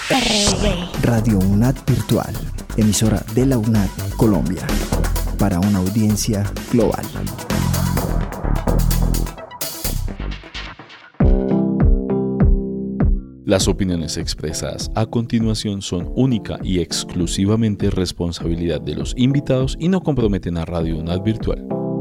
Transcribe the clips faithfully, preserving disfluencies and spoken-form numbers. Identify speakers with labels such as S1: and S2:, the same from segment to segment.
S1: Radio UNAD Virtual, emisora de la UNAD Colombia, para una audiencia global.
S2: Las opiniones expresadas a continuación son única y exclusivamente responsabilidad de los invitados y no comprometen a Radio UNAD Virtual.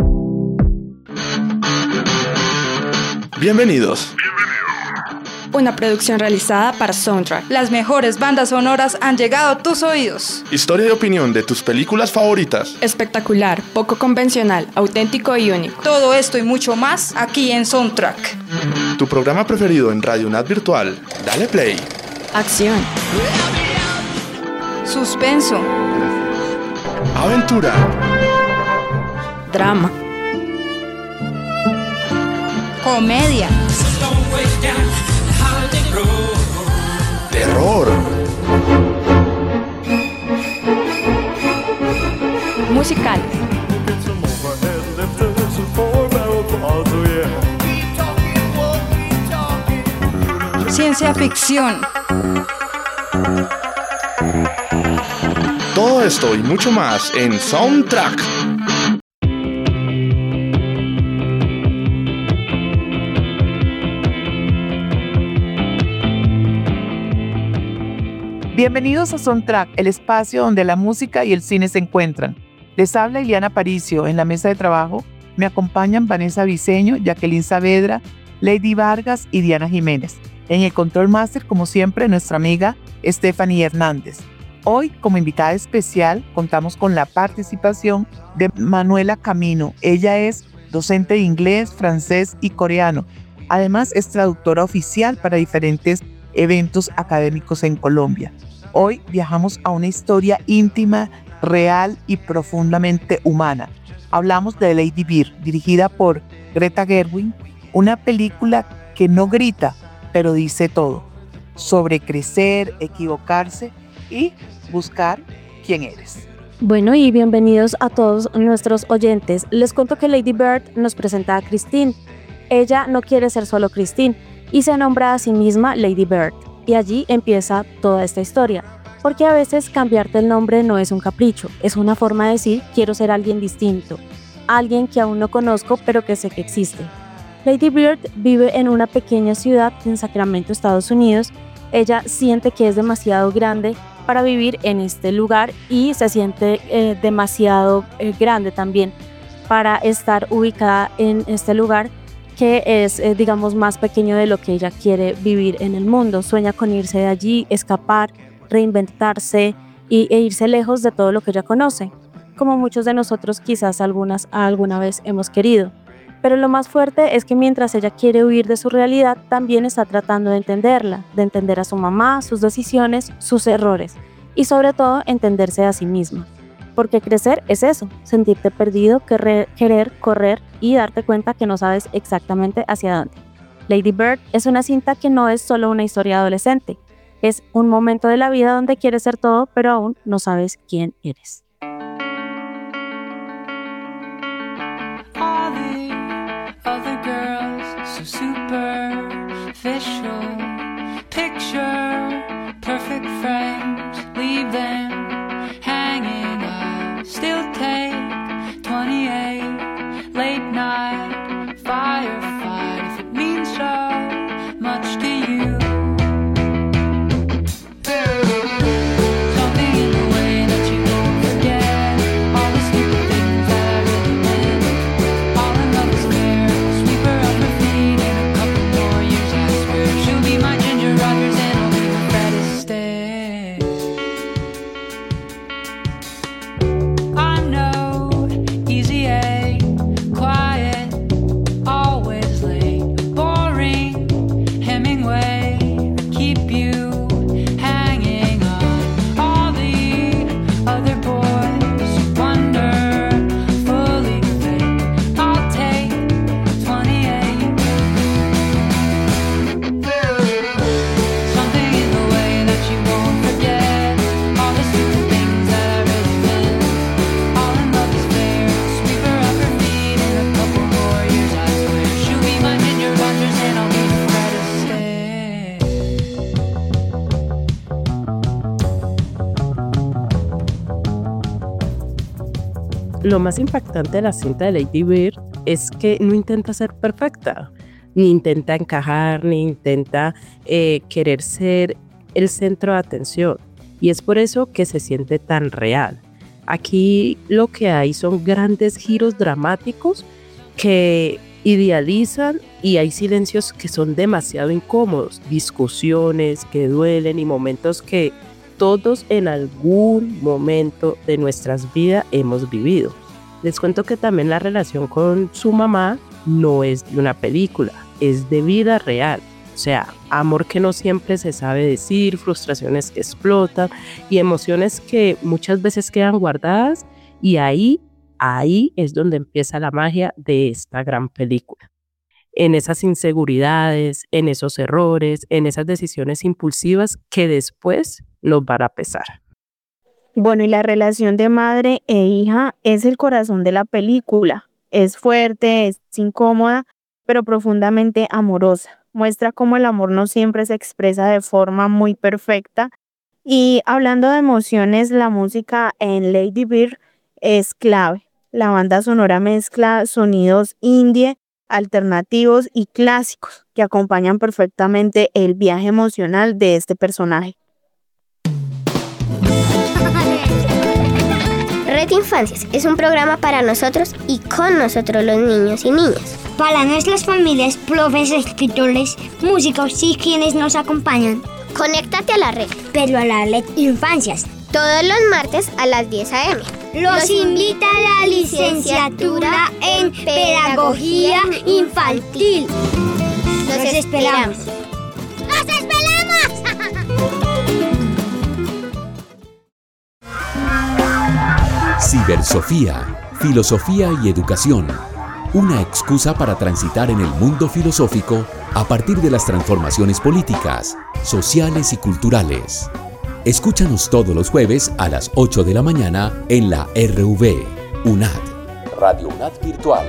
S3: Bienvenidos.
S4: Una producción realizada para Soundtrack. Las mejores bandas sonoras han llegado a tus oídos.
S3: Historia y opinión de tus películas favoritas.
S4: Espectacular, poco convencional, auténtico y único. Todo esto y mucho más aquí en Soundtrack.
S3: Tu programa preferido en Radio UNAD Virtual. Dale play.
S4: Acción. Suspenso.
S3: Aventura.
S4: Drama. Comedia.
S3: Terror.
S4: Musical. Ciencia ficción.
S3: Todo esto y mucho más en Soundtrack.
S5: Bienvenidos a Soundtrack, el espacio donde la música y el cine se encuentran. Les habla Iliana Aparicio. En la mesa de trabajo me acompañan Vanessa Briceño, Jacqueline Saavedra, Lady Vargas y Diana Jiménez. En el Control Master, como siempre, nuestra amiga Stephanie Hernández. Hoy, como invitada especial, contamos con la participación de Manuela Camino. Ella es docente de inglés, francés y coreano. Además, es traductora oficial para diferentes eventos académicos en Colombia. Hoy viajamos a una historia íntima, real y profundamente humana. Hablamos de Lady Bird, dirigida por Greta Gerwig, una película que no grita, pero dice todo, sobre crecer, equivocarse y buscar quién eres.
S6: Bueno, y bienvenidos a todos nuestros oyentes. Les cuento que Lady Bird nos presenta a Christine. Ella no quiere ser solo Christine y se nombra a sí misma Lady Bird. Y allí empieza toda esta historia, porque a veces cambiarte el nombre no es un capricho, es una forma de decir quiero ser alguien distinto, alguien que aún no conozco pero que sé que existe. Lady Bird vive en una pequeña ciudad en Sacramento, Estados Unidos. Ella siente que es demasiado grande para vivir en este lugar y se siente eh, demasiado eh, grande también para estar ubicada en este lugar que es, eh, digamos, más pequeño de lo que ella quiere vivir en el mundo. Sueña con irse de allí, escapar, reinventarse y, e irse lejos de todo lo que ella conoce, como muchos de nosotros quizás algunas alguna vez hemos querido. Pero lo más fuerte es que mientras ella quiere huir de su realidad, también está tratando de entenderla, de entender a su mamá, sus decisiones, sus errores y sobre todo entenderse a sí misma. Porque crecer es eso, sentirte perdido, querer, querer correr y darte cuenta que no sabes exactamente hacia dónde. Lady Bird es una cinta que no es solo una historia adolescente, es un momento de la vida donde quieres ser todo, pero aún no sabes quién eres.
S7: All the other girls so superficial, picture perfect frames, leave them hanging up. Still take twenty-eight late night firefight if it means so much to you. Something in the way that you won't forget all the stupid things that I really meant. All in love is fair, sweep her off her feet in a couple more years, I swear. She'll be my Ginger Rogers and I'll be her Fred Astaire. I know, easy A, quiet, always late, boring, Hemingway, keep you hanging on. All the other boys wonder, fully fake, I'll take twenty-eight. Something in the way that you won't forget all the stupid things that I really meant. All in love is fair, sweep her off her feet in a couple more years, I swear. She'll be my Ginger Rogers and I'll be her Fred Astaire.
S8: lo más impactante de la cinta de Lady Bird es que no intenta ser perfecta, ni intenta encajar, ni intenta eh, querer ser el centro de atención. Y es por eso que se siente tan real. Aquí lo que hay son grandes giros dramáticos que idealizan, y hay silencios que son demasiado incómodos, discusiones que duelen y momentos que todos en algún momento de nuestras vidas hemos vivido. Les cuento que también la relación con su mamá no es de una película, es de vida real. O sea, amor que no siempre se sabe decir, frustraciones que explotan y emociones que muchas veces quedan guardadas, y ahí, ahí es donde empieza la magia de esta gran película. En esas inseguridades, en esos errores, en esas decisiones impulsivas que después nos van a pesar.
S9: Bueno, y la relación de madre e hija es el corazón de la película. Es fuerte, es incómoda, pero profundamente amorosa. Muestra cómo el amor no siempre se expresa de forma muy perfecta. Y hablando de emociones, la música en Lady Bird es clave. La banda sonora mezcla sonidos indie, alternativos y clásicos que acompañan perfectamente el viaje emocional de este personaje.
S10: Reto Infancias es un programa para nosotros y con nosotros los niños y niñas.
S11: Para nuestras familias, profes, escritores, músicos y quienes nos acompañan.
S10: Conéctate a la red.
S11: Pero a la red Infancias.
S10: Todos los martes a las diez a eme
S11: Los invita a la licenciatura en Pedagogía Infantil.
S10: Los esperamos.
S11: ¡Los esperamos!
S12: Cibersofía, filosofía y educación. Una excusa para transitar en el mundo filosófico a partir de las transformaciones políticas, sociales y culturales. Escúchanos todos los jueves a las ocho de la mañana en la R V, UNAD, Radio UNAD Virtual.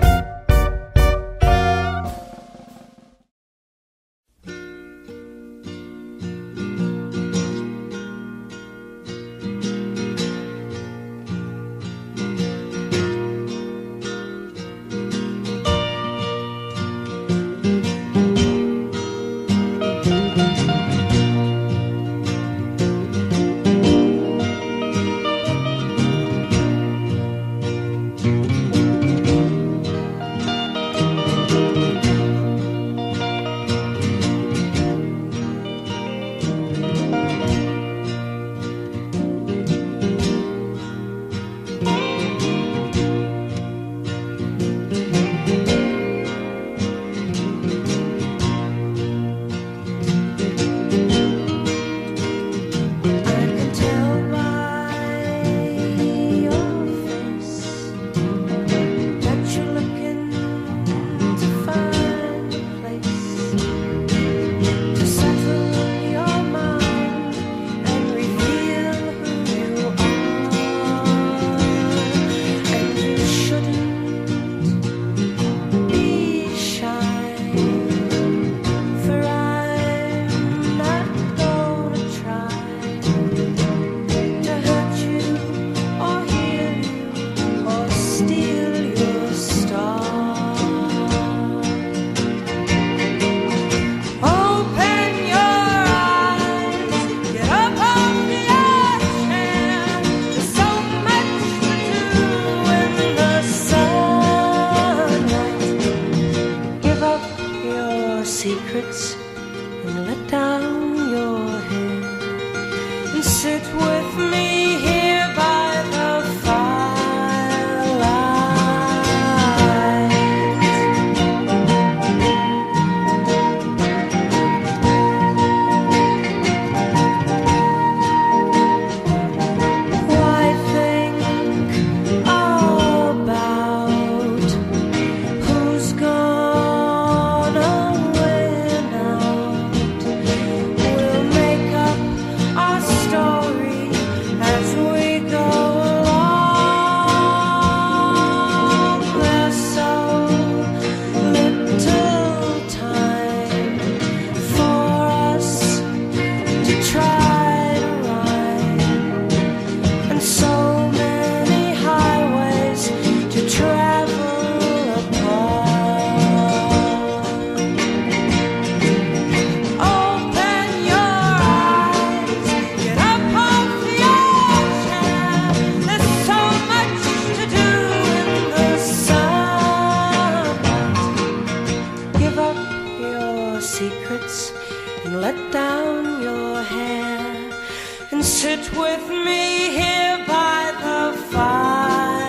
S7: sit with me here by the firelight.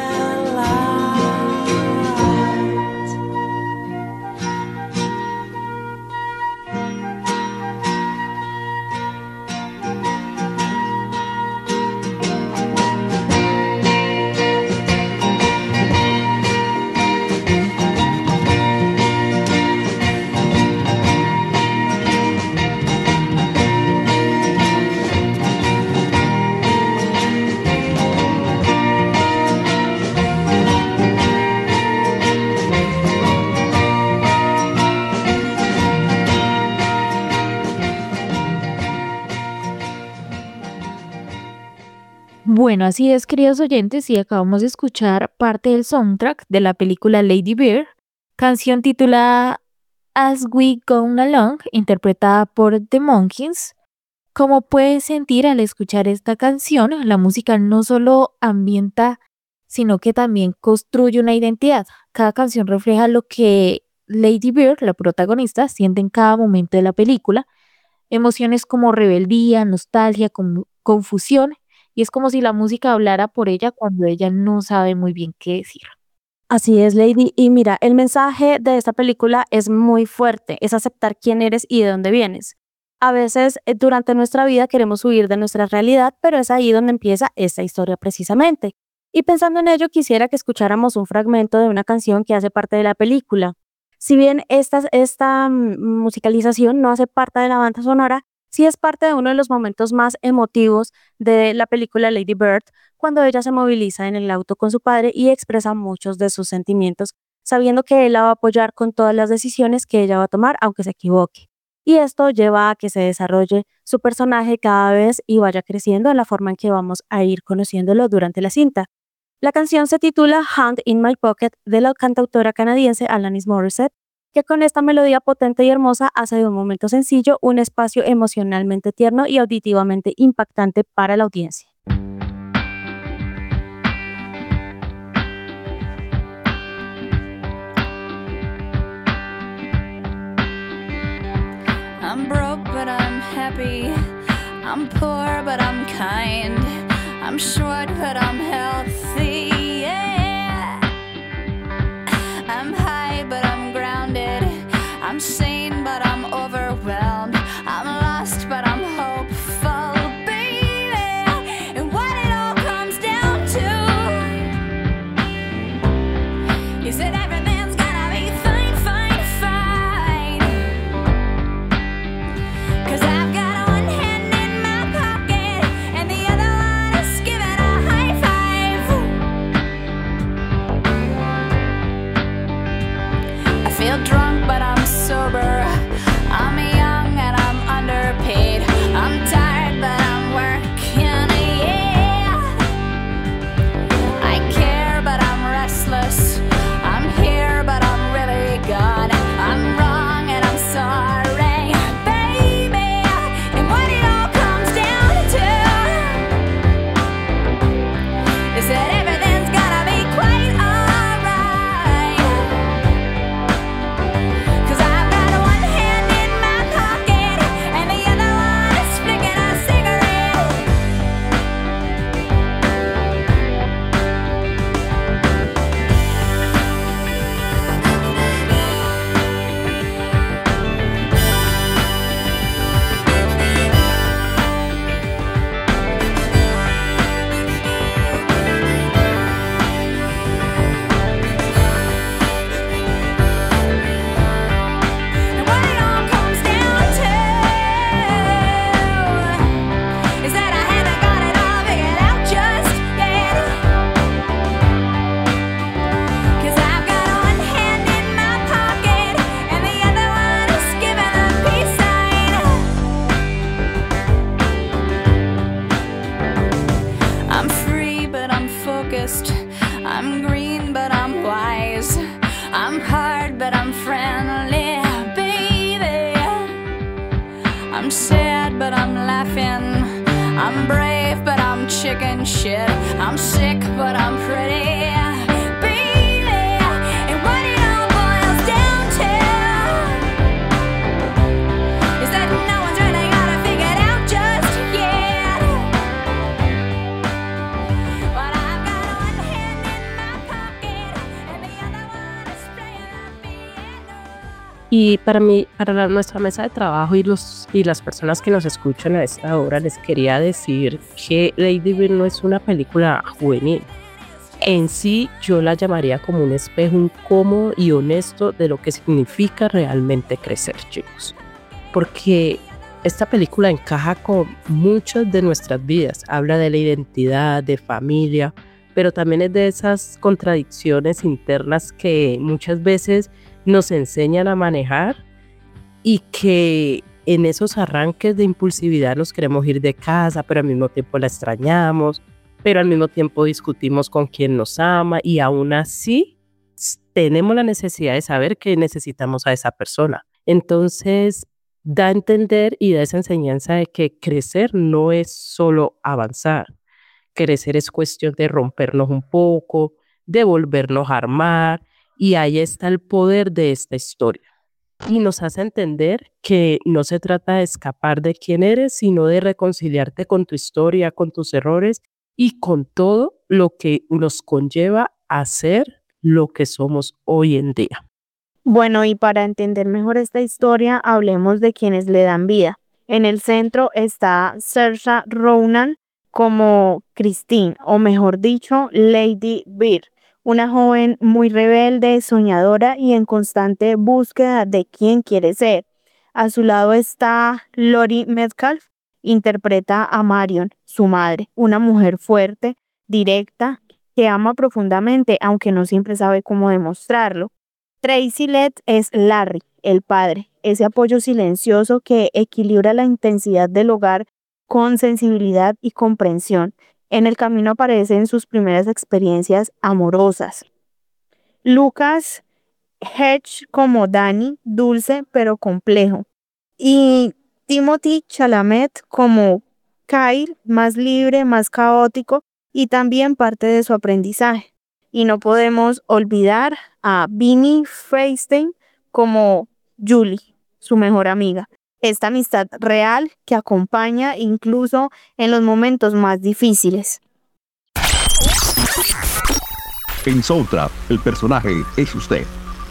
S13: Bueno, así es, queridos oyentes, y acabamos de escuchar parte del soundtrack de la película Lady Bird, canción titulada As We Go Along, interpretada por The Monkees. Como puedes sentir al escuchar esta canción, la música no solo ambienta, sino que también construye una identidad. Cada canción refleja lo que Lady Bird, la protagonista, siente en cada momento de la película. Emociones como rebeldía, nostalgia, con- confusión, y es como si la música hablara por ella cuando ella no sabe muy bien qué decir.
S6: Así es, Lady. Y mira, el mensaje de esta película es muy fuerte, es aceptar quién eres y de dónde vienes. A veces eh, durante nuestra vida queremos huir de nuestra realidad, pero es ahí donde empieza esta historia precisamente. Y pensando en ello, quisiera que escucháramos un fragmento de una canción que hace parte de la película. Si bien esta, esta mm, musicalización no hace parte de la banda sonora, sí es parte de uno de los momentos más emotivos de la película Lady Bird, cuando ella se moviliza en el auto con su padre y expresa muchos de sus sentimientos, sabiendo que él la va a apoyar con todas las decisiones que ella va a tomar, aunque se equivoque. Y esto lleva a que se desarrolle su personaje cada vez y vaya creciendo en la forma en que vamos a ir conociéndolo durante la cinta. La canción se titula Hand in My Pocket, de la cantautora canadiense Alanis Morissette, que con esta melodía potente y hermosa hace de un momento sencillo un espacio emocionalmente tierno y auditivamente impactante para la audiencia.
S14: I'm broke, but I'm happy. I'm poor, but I'm kind. I'm short, but I'm healthy. Yeah. I'm high, but I'm grounded. I'm sane, but I'm overwhelmed. I'm lost, but I'm hopeful, baby. And what it all comes down to is that everything's gonna be fine, fine, fine. 'Cause I've got one hand in my pocket and the other one is giving a high five. I feel drunk, but I'm sober. I'm young and I'm underpaid. I'm tired, but I'm working, yeah. I care, but I'm restless. I'm here, but I'm really gone. I'm wrong and I'm sorry, baby. And what it all comes down to is that everything's gonna be quite alright. 'Cause I've got one hand in my pocket and the other one is flicking a cigarette. And what it all comes down to is that I haven't got it all figured out just yet. 'Cause I've got one hand in my pocket and the other one is giving a peace sign. I'm free, but I'm focused. I'm green, but I'm wise. I'm hard, but I'm friendly, baby. I'm sad, but I'm laughing. I'm brave, but I'm chicken shit. I'm sick, but I'm pretty, baby. And what it all boils down to is that no one's really got it figured out just yet.
S8: Y para mí, para la- nuestra mesa de trabajo y, los, y las personas que nos escuchan a esta hora, les quería decir que Lady Bird no es una película juvenil. En sí, yo la llamaría como un espejo incómodo y honesto de lo que significa realmente crecer, chicos. Porque esta película encaja con muchas de nuestras vidas. Habla de la identidad, de familia, pero también es de esas contradicciones internas que muchas veces nos enseñan a manejar y que en esos arranques de impulsividad nos queremos ir de casa, pero al mismo tiempo la extrañamos, pero al mismo tiempo discutimos con quien nos ama y aún así tenemos la necesidad de saber que necesitamos a esa persona. Entonces, da a entender y da esa enseñanza de que crecer no es solo avanzar. Crecer es cuestión de rompernos un poco, de volvernos a armar, y ahí está el poder de esta historia. Y nos hace entender que no se trata de escapar de quién eres, sino de reconciliarte con tu historia, con tus errores y con todo lo que nos conlleva a ser lo que somos hoy en día.
S9: Bueno, y para entender mejor esta historia, hablemos de quienes le dan vida. En el centro está Saoirse Ronan como Christine, o mejor dicho, Lady Bird, una joven muy rebelde, soñadora y en constante búsqueda de quién quiere ser. A su lado está Laurie Metcalf, interpreta a Marion, su madre, una mujer fuerte, directa, que ama profundamente, aunque no siempre sabe cómo demostrarlo. Tracy Letts es Larry, el padre, ese apoyo silencioso que equilibra la intensidad del hogar con sensibilidad y comprensión. En el camino aparecen sus primeras experiencias amorosas. Lucas Hedge como Danny, dulce pero complejo. Y Timothée Chalamet como Kyle, más libre, más caótico y también parte de su aprendizaje. Y no podemos olvidar a Vinnie Feinstein como Julie, su mejor amiga. Esta amistad real que acompaña incluso en los momentos más difíciles.
S15: En Soundtrap, el personaje es usted.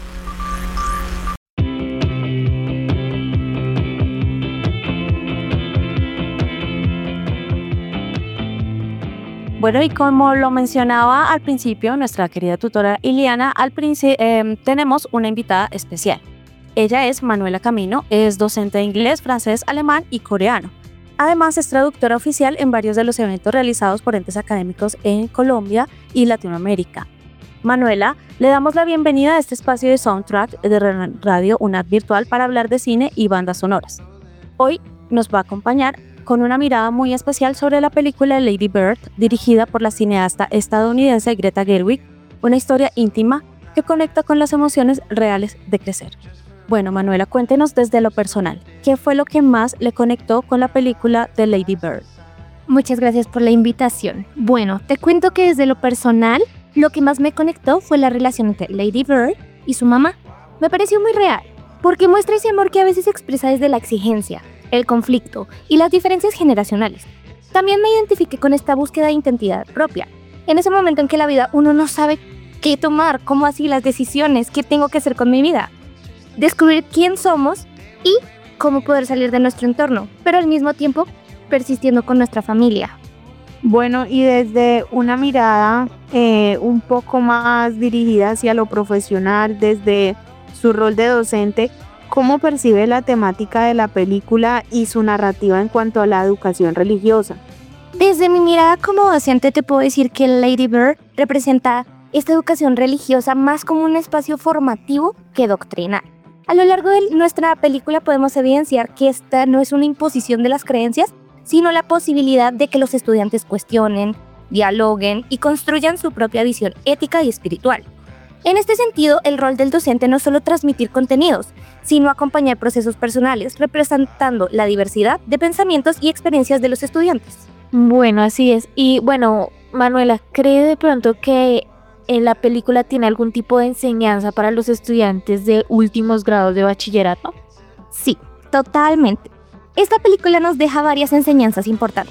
S6: Bueno, y como lo mencionaba al principio nuestra querida tutora Iliana, al principio eh, tenemos una invitada especial. Ella es Manuela Camino, es docente de inglés, francés, alemán y coreano. Además es traductora oficial en varios de los eventos realizados por entes académicos en Colombia y Latinoamérica. Manuela, le damos la bienvenida a este espacio de Soundtrack de Radio UNAD Virtual para hablar de cine y bandas sonoras. Hoy nos va a acompañar con una mirada muy especial sobre la película Lady Bird, dirigida por la cineasta estadounidense Greta Gerwig, una historia íntima que conecta con las emociones reales de crecer. Bueno, Manuela, cuéntenos desde lo personal, ¿qué fue lo que más le conectó con la película de Lady Bird?
S11: Muchas gracias por la invitación. Bueno, te cuento que desde lo personal, lo que más me conectó fue la relación entre Lady Bird y su mamá. Me pareció muy real, porque muestra ese amor que a veces se expresa desde la exigencia, el conflicto y las diferencias generacionales. También me identifiqué con esta búsqueda de identidad propia. En ese momento en que la vida uno no sabe qué tomar, cómo así las decisiones, qué tengo que hacer con mi vida. Descubrir quién somos y cómo poder salir de nuestro entorno, pero al mismo tiempo persistiendo con nuestra familia.
S9: Bueno, y desde una mirada eh, un poco más dirigida hacia lo profesional, desde su rol de docente, ¿cómo percibe la temática de la película y su narrativa en cuanto a la educación religiosa?
S11: Desde mi mirada como docente te puedo decir que Lady Bird representa esta educación religiosa más como un espacio formativo que doctrinal. A lo largo de nuestra película podemos evidenciar que esta no es una imposición de las creencias, sino la posibilidad de que los estudiantes cuestionen, dialoguen y construyan su propia visión ética y espiritual. En este sentido, el rol del docente no es solo transmitir contenidos, sino acompañar procesos personales, representando la diversidad de pensamientos y experiencias de los estudiantes.
S13: Bueno, así es. Y bueno, Manuela, ¿cree de pronto que en la película tiene algún tipo de enseñanza para los estudiantes de últimos grados de bachillerato?
S11: Sí, totalmente. Esta película nos deja varias enseñanzas importantes,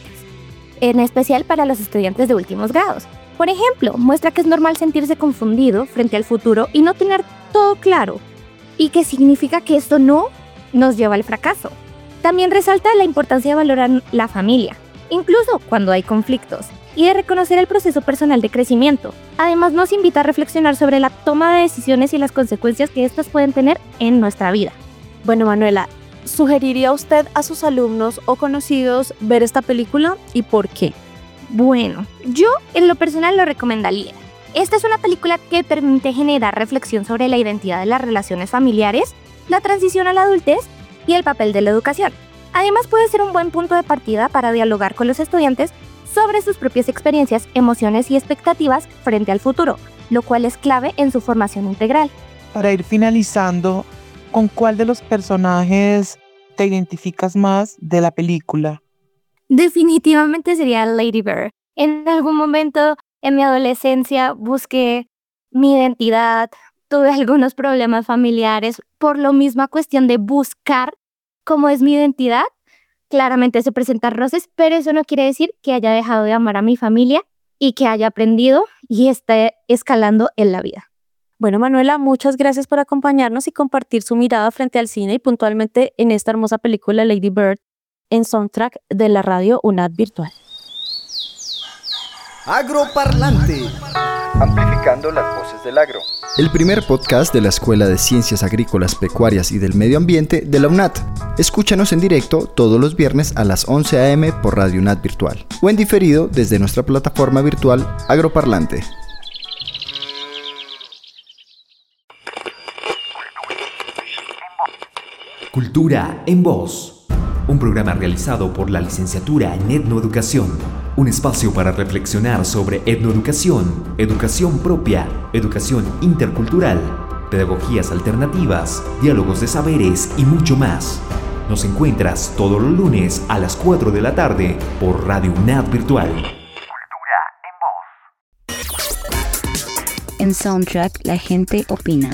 S11: en especial para los estudiantes de últimos grados. Por ejemplo, muestra que es normal sentirse confundido frente al futuro y no tener todo claro. y que significa que esto no nos lleva al fracaso. También resalta la importancia de valorar la familia, incluso cuando hay conflictos, y de reconocer el proceso personal de crecimiento. Además, nos invita a reflexionar sobre la toma de decisiones y las consecuencias que éstas pueden tener en nuestra vida.
S6: Bueno, Manuela, ¿sugeriría usted a sus alumnos o conocidos ver esta película y por qué?
S11: Bueno, yo en lo personal lo recomendaría. Esta es una película que permite generar reflexión sobre la identidad de las relaciones familiares, la transición a la adultez y el papel de la educación. Además, puede ser un buen punto de partida para dialogar con los estudiantes sobre sus propias experiencias, emociones y expectativas frente al futuro, lo cual es clave en su formación integral.
S5: Para ir finalizando, ¿con cuál de los personajes te identificas más de la película?
S11: Definitivamente sería Lady Bird. En algún momento en mi adolescencia busqué mi identidad, tuve algunos problemas familiares por la misma cuestión de buscar cómo es mi identidad. Claramente se presentan roces, pero eso no quiere decir que haya dejado de amar a mi familia y que haya aprendido y esté escalando en la vida.
S6: Bueno, Manuela, muchas gracias por acompañarnos y compartir su mirada frente al cine y puntualmente en esta hermosa película Lady Bird en Soundtrack de la radio UNAD Virtual.
S1: Agroparlante.
S16: Amplificando las voces del agro.
S1: El primer podcast de la Escuela de Ciencias Agrícolas, Pecuarias y del Medio Ambiente de la UNAD. Escúchanos en directo todos los viernes a las once a eme por Radio UNAD Virtual o en diferido desde nuestra plataforma virtual Agroparlante.
S12: Cultura en Voz, un programa realizado por la Licenciatura en Etnoeducación, un espacio para reflexionar sobre etnoeducación, educación propia, educación intercultural, pedagogías alternativas, diálogos de saberes y mucho más. Nos encuentras todos los lunes a las cuatro de la tarde por Radio UNAD Virtual.
S17: En Soundtrack, la gente opina.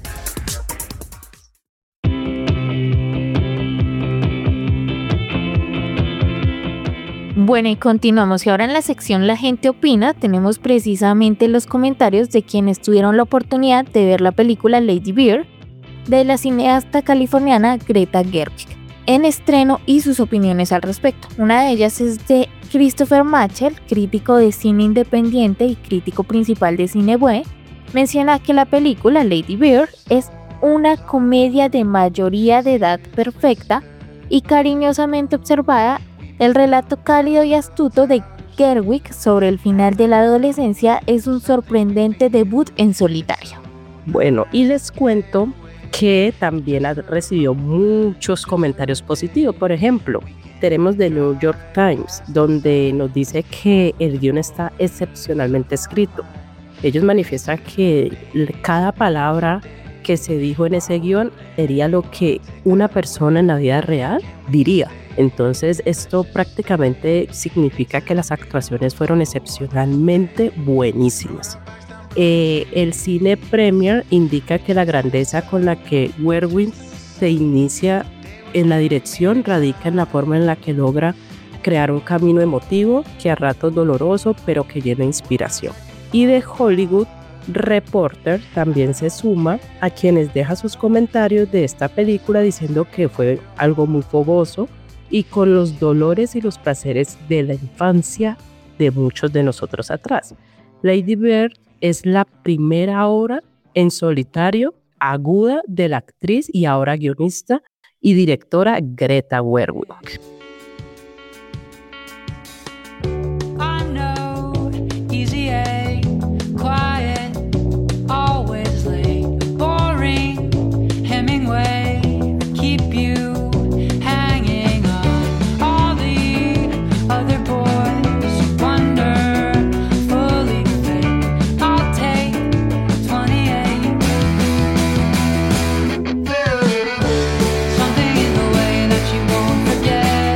S13: Bueno, y continuamos. Y ahora en la sección La gente opina tenemos precisamente los comentarios de quienes tuvieron la oportunidad de ver la película Lady Bird de la cineasta californiana Greta Gerwig en estreno y sus opiniones al respecto. Una de ellas es de Christopher Machel, crítico de cine independiente y crítico principal de Cine B U E. Menciona que la película Lady Bird es una comedia de mayoría de edad perfecta y cariñosamente observada. El relato cálido y astuto de Gerwig sobre el final de la adolescencia es un sorprendente debut en solitario.
S8: Bueno, y les cuento que también ha recibido muchos comentarios positivos. Por ejemplo, tenemos The New York Times, donde nos dice que el guión está excepcionalmente escrito. Ellos manifiestan que cada palabra que se dijo en ese guión sería lo que una persona en la vida real diría. Entonces esto prácticamente significa que las actuaciones fueron excepcionalmente buenísimas. Eh, el Cine Premier indica que la grandeza con la que Gerwig se inicia en la dirección radica en la forma en la que logra crear un camino emotivo que a ratos doloroso pero que llena de inspiración. Y de Hollywood Reporter también se suma a quienes deja sus comentarios de esta película diciendo que fue algo muy fogoso y con los dolores y los placeres de la infancia de muchos de nosotros atrás. Lady Bird es la primera obra en solitario aguda de la actriz y ahora guionista y directora Greta Gerwig.
S7: I know, easy A, quiet, always late, boring, Hemingway, keep you hanging on. All the other boys wonder, fully fit, I'll take twenty-eight. Something in the way that you won't forget.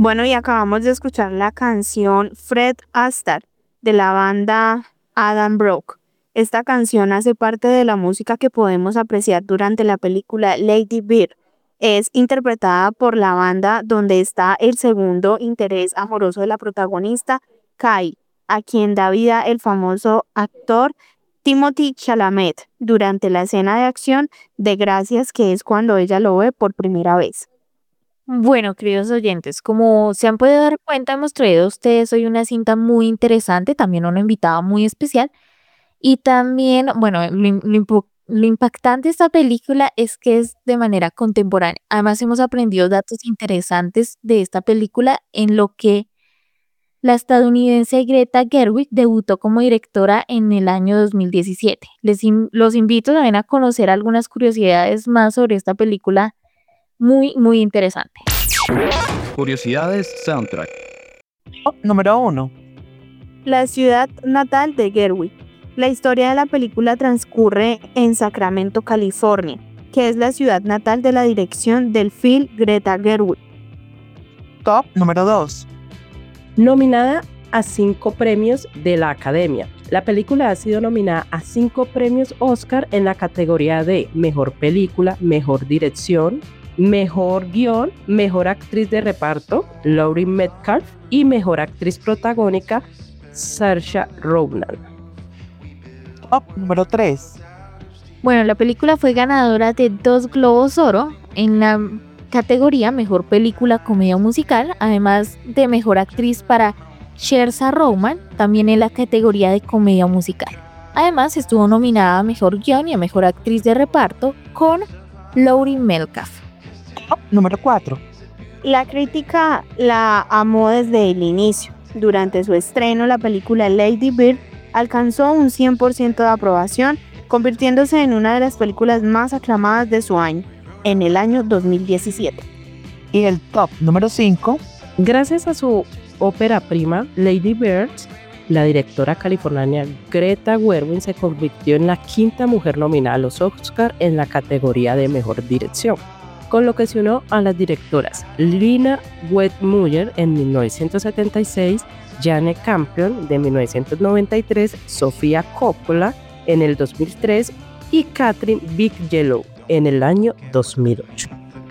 S9: Bueno, y acabamos de escuchar la canción Fred Astaire de la banda Adam Brook. Esta canción hace parte de la música que podemos apreciar durante la película Lady Bird. Es interpretada por la banda donde está el segundo interés amoroso de la protagonista, Kai, a quien da vida el famoso actor Timothée Chalamet durante la escena de acción de Gracias, que es cuando ella lo ve por primera vez.
S13: Bueno, queridos oyentes, como se han podido dar cuenta, hemos traído a ustedes hoy una cinta muy interesante, también una invitada muy especial. Y también, bueno, lo, im- lo impo- lo impactante de esta película es que es de manera contemporánea. Además, hemos aprendido datos interesantes de esta película, en lo que la estadounidense Greta Gerwig debutó como directora en el año dos mil diecisiete. Les in- los invito también a conocer algunas curiosidades más sobre esta película muy, muy interesante.
S15: Curiosidades Soundtrack.
S5: Oh, número uno.
S9: La ciudad natal de Gerwig. La historia de la película transcurre en Sacramento, California, que es la ciudad natal de la dirección del film Greta Gerwig.
S5: Top número dos.
S8: Nominada a cinco premios de la Academia. La película ha sido nominada a cinco premios Oscar en la categoría de Mejor Película, Mejor Dirección, Mejor Guión, Mejor Actriz de Reparto, Laurie Metcalf, y Mejor Actriz Protagónica, Saoirse Ronan.
S5: Top número tres.
S13: Bueno, la película fue ganadora de dos Globos Oro en la categoría Mejor Película Comedia Musical, además de Mejor Actriz para Saoirse Ronan, también en la categoría de Comedia Musical. Además, estuvo nominada a Mejor Guión y a Mejor Actriz de Reparto con Laurie Metcalf.
S5: Top número cuatro.
S9: La crítica la amó desde el inicio. Durante su estreno, la película Lady Bird alcanzó un cien por ciento de aprobación, convirtiéndose en una de las películas más aclamadas de su año, en el año dos mil diecisiete.
S5: Y el top número cinco.
S8: Gracias a su ópera prima, Lady Bird, la directora californiana Greta Gerwig se convirtió en la quinta mujer nominada a los Oscar en la categoría de Mejor Dirección, con lo que se unió a las directoras Lina Wertmüller en mil novecientos setenta y seis, Jane Campion de mil novecientos noventa y tres, Sofía Coppola en el dos mil tres y Catherine Bigelow en el año dos mil ocho.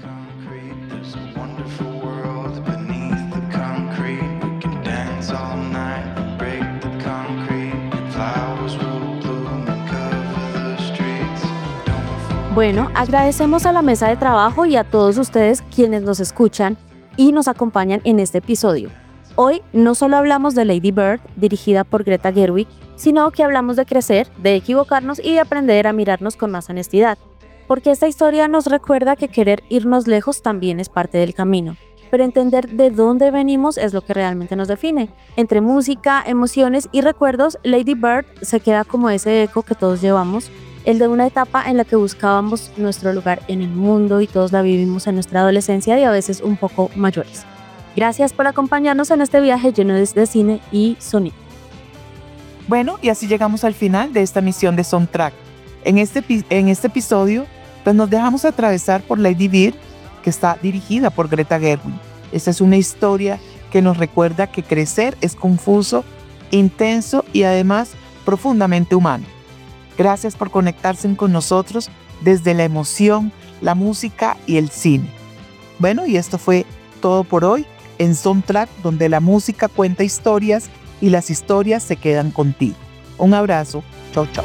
S6: Bueno, agradecemos a la mesa de trabajo y a todos ustedes quienes nos escuchan y nos acompañan en este episodio. Hoy no solo hablamos de Lady Bird, dirigida por Greta Gerwig, sino que hablamos de crecer, de equivocarnos y de aprender a mirarnos con más honestidad. Porque esta historia nos recuerda que querer irnos lejos también es parte del camino. Pero entender de dónde venimos es lo que realmente nos define. Entre música, emociones y recuerdos, Lady Bird se queda como ese eco que todos llevamos, el de una etapa en la que buscábamos nuestro lugar en el mundo y todos la vivimos en nuestra adolescencia y a veces un poco mayores. Gracias por acompañarnos en este viaje lleno de, de cine y sonido.
S5: Bueno, y así llegamos al final de esta misión de Soundtrack. En este, en este episodio, pues nos dejamos atravesar por Lady Bird, que está dirigida por Greta Gerwig. Esta es una historia que nos recuerda que crecer es confuso, intenso y además profundamente humano. Gracias por conectarse con nosotros desde la emoción, la música y el cine. Bueno, y esto fue todo por hoy en Soundtrack, donde la música cuenta historias y las historias se quedan contigo. Un abrazo. Chau, chau.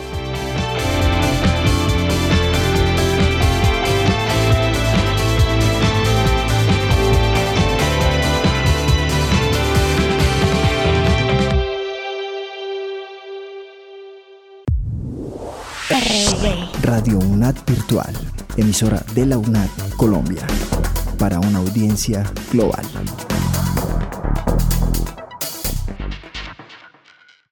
S1: Radio UNAD Virtual, emisora de la UNAD Colombia, para una audiencia global.